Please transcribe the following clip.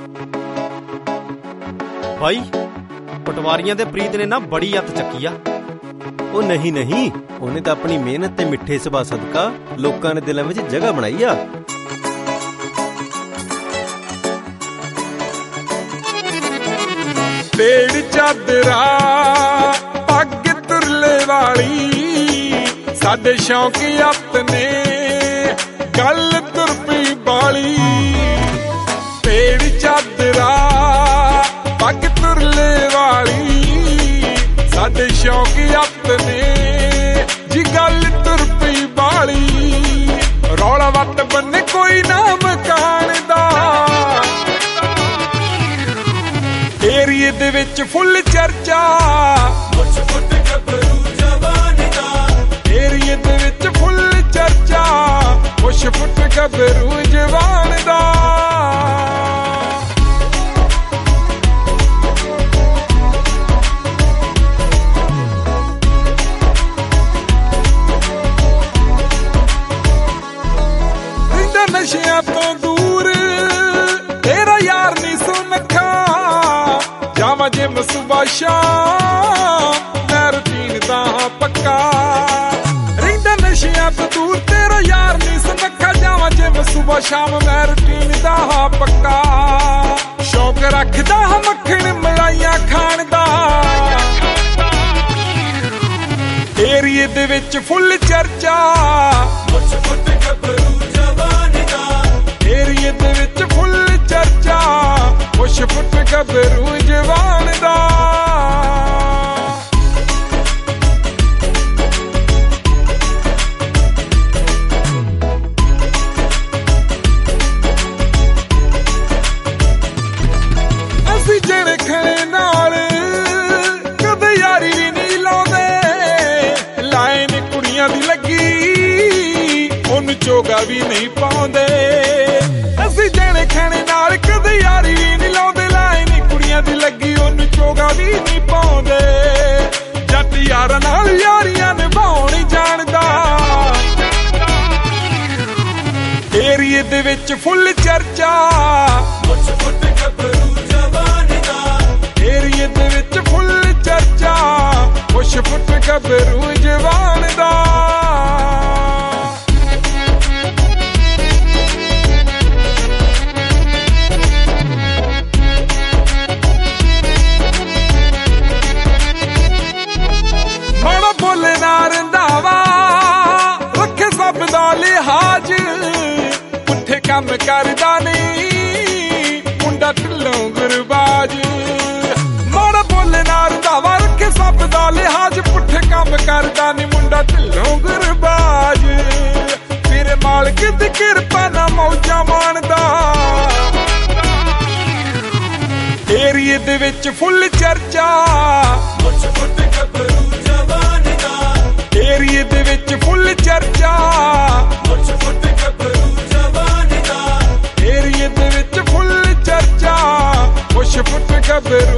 भाई पटवारियां दे प्रीत ने ना बड़ी अत चक्की आ। ਉਹ ਨਹੀਂ ਨਹੀਂ, ਉਹਨੇ ਤਾਂ ਆਪਣੀ ਮਿਹਨਤ ਤੇ ਮਿੱਠੇ ਸੁਭਾਅ ਸਦਕਾ ਲੋਕਾਂ ਦੇ ਦਿਲਾਂ ਵਿੱਚ ਜਗ੍ਹਾ ਬਣਾਈ ਆ। ਢੇੜ ਚਾਦਰਾ ਪੱਗ ਤੁਰਲੇ ਵਾਲੀ ਸਾਡੇ ਸ਼ੌਂਕ ਆਪਣੇ ਗੱਲ ਤੁਰ ਪਈ ਬਾਲੀ। ਢੇੜ ਚਾਦਰਾ ਪੱਗ ਤੁਰਲੇ ਵਾਲੀ ਸਾਡੇ ਸ਼ੌਂਕ ਆਪਣੇ ਜੀ ਗੱਲ ਤੁਰ ਪਈ ਬਾਲੀ। ਰੌਲਾ ਵੱਟ ਬੰਨੇ ਕੋਈ ਨਾ ਮਕਾਨ ਦਾ, ਏਰੀਏ ਦੇ ਵਿੱਚ ਫੁੱਲ ਚਰਚਾ ਕੁਛ ਫੁੱਟ ਗੱਭਰੂ ਜਵਾਨ ਦਾ। ਏਰੀਏ ਦੇ ਵਿੱਚ ਫੁੱਲ ਚਰਚਾ ਕੁਛ ਫੁੱਟ ਗੱਭਰੂ ਜਵਾਨ ਦਾ। ਨਸ਼ਿਆਂ ਤੋਂ ਦੂਰ ਤੇਰਾ ਯਾਰ ਨੀ ਸੁਨੱਖਾ, ਜਾਵਾਂ ਜਿਮ ਸੁਬਾ ਸ਼ਾਮ ਮੈਂ ਰੂਟੀਨ ਦਾ ਪੱਕਾ। ਰਹਿੰਦਾ ਨਸ਼ਿਆਂ ਤੋਂ ਦੂਰ ਤੇਰਾ ਯਾਰ ਨੀ ਸੁਨੱਖਾ, ਜਾਵਾਂ ਜਿਮ ਸੁਬਾ ਸ਼ਾਮ ਮੈਂ ਰੂਟੀਨ ਦਾ ਪੱਕਾ। ਸ਼ੌਕ ਰੱਖਦਾ ਮੱਖਣ ਮਲਾਈਆਂ ਖਾਣ ਦਾ, ਏਰੀਏ ਦੇ ਵਿੱਚ ਫੁੱਲ ਚਰਚਾ ਕੁਛ ਫੁੱਟ ਗੱਭਰੂ ਜਵਾਨ ਦਾ। ਏਰੀਏ ਦੇ ਵਿੱਚ ਫੁੱਲ ਚਰਚਾ ਕੁਛ ਫੁੱਟ ਗੱਭਰੂ ਜਵਾਨ ਦਾ। ਅਸੀਂ ਜਿਹੜੇ ਖੜੇ ਨਾਲ ਕਦੇ ਯਾਰੀ ਵੀ ਨਹੀਂ ਲਾਉਂਦੇ, ਲਾਈਨ ਕੁੜੀਆਂ ਦੀ ਲੱਗੀ ਉਹਨੂੰ ਚੋਗਾ ਵੀ ਨਹੀਂ ਪਾਉਂਦੇ। ਅਸੀਂ ਜਿਹੜੇ ਖਾਣੇ ਨਾਲ ਕਦੇ ਯਾਰੀ ਵੀ ਨਹੀਂ ਲਾਉਂਦੇ, ਲਾਈਨ ਕੁੜੀਆਂ ਦੀ ਲੱਗੀ ਉਹਨੂੰ ਚੋਗਾ ਵੀ ਨਹੀਂ ਪਾਉਂਦੇ। ਜੱਟ ਯਾਰਾਂ ਨਾਲ ਯਾਰੀਆਂ ਨਿਭਾਉਣ ਜਾਣਦਾ, ਏਰੀਏ ਦੇ ਵਿੱਚ ਫੁੱਲ ਚਰਚਾ ਕੁਛ ਫੁੱਟ ਗੱਭਰੂ ਜਵਾਨ ਦਾ। ਏਰੀਏ ਦੇ ਵਿੱਚ ਫੁੱਲ ਚਰਚਾ ਕੁਛ ਫੁੱਟ ਗੱਭਰੂ ਜਵਾਨ ਦਾ। ਮਾੜਾ ਬੋਲੇ ਨਾ ਰੰਧਾਵਾ ਰੱਖੇ ਸਭ ਦਾ ਲਿਹਾਜ਼, ਪੁੱਠੇ ਕੰਮ ਕਰਦਾ ਨਹੀਂ ਮੁੰਡਾ ਢਿੱਲੋਂ ਗੁਰਬਾਜ। ਮਾੜਾ ਬੋਲੇ ਨਾ ਰੰਧਾਵਾ ਰੱਖੇ ਸਭ ਦਾ ਲਿਹਾਜ਼, ਪੁੱਠੇ ਕੰਮ ਕਰਦਾ ਨਹੀਂ ਮੁੰਡਾ ਢਿੱਲੋਂ ਗੁਰਬਾਜ। ਫਿਰ ਮਾਲਕ ਦੀ ਕਿਰਪਾ ਨਾਲ ਮੌਜਾਂ ਮਾਣਦਾ, ਏਰੀਏ ਦੇ ਵਿੱਚ ਫੁੱਲ ਚਰਚਾ ਕੁਛ ਫੁੱਟ ਗੱਭਰੂ ਜਵਾਨ ਦਾ। ਏਰੀਏ ਦੇ ਵਿੱਚ ਫੁੱਲ ਚਰਚਾ ਕੁਛ ਫੁੱਟ ਗੱਭਰੂ ਜਵਾਨ ਦਾ। ਏਰੀਏ ਦੇ ਵਿੱਚ ਫੁੱਲ ਚਰਚਾ ਕੁਛ ਫੁੱਟ ਗੱਭਰੂ